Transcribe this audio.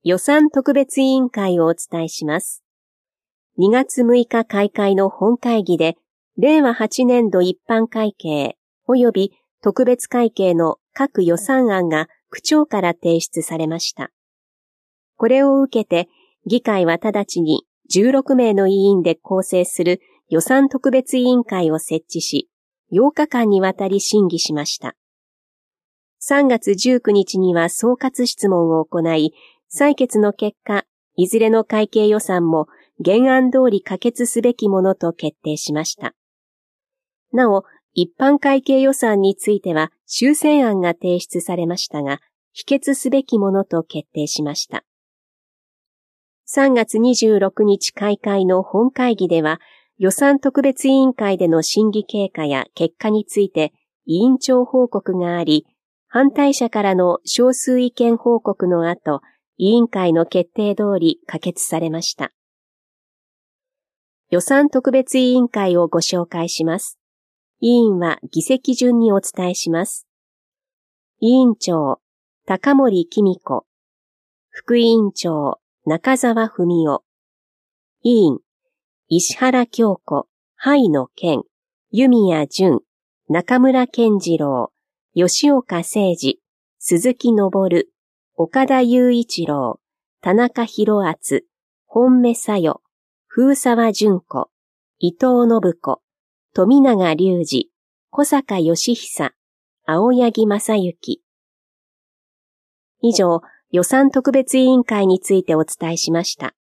予算特別委員会をお伝えします。2月6日開会の本会議で、令和8年度一般会計及び特別会計の各予算案が区長から提出されました。これを受けて、議会は直ちに16名の委員で構成する予算特別委員会を設置し、8日間にわたり審議しました。3月19日には総括質問を行い、採決の結果、いずれの会計予算も原案通り可決すべきものと決定しました。なお、一般会計予算については修正案が提出されましたが、否決すべきものと決定しました。3月26日開会の本会議では、予算特別委員会での審議経過や結果について委員長報告があり、反対者からの少数意見報告の後、委員会の決定通り可決されました。予算特別委員会をご紹介します。委員は議席順にお伝えします。委員長、高森紀美子。副委員長、中澤文夫。委員、石原京子、灰野健、弓谷淳、中村健次郎、吉岡誠二、鈴木昇、岡田雄一郎、田中宏敦、本目小代、風沢淳子、伊藤信子、富永隆二、小坂義久、青柳正幸。以上、予算特別委員会についてお伝えしました。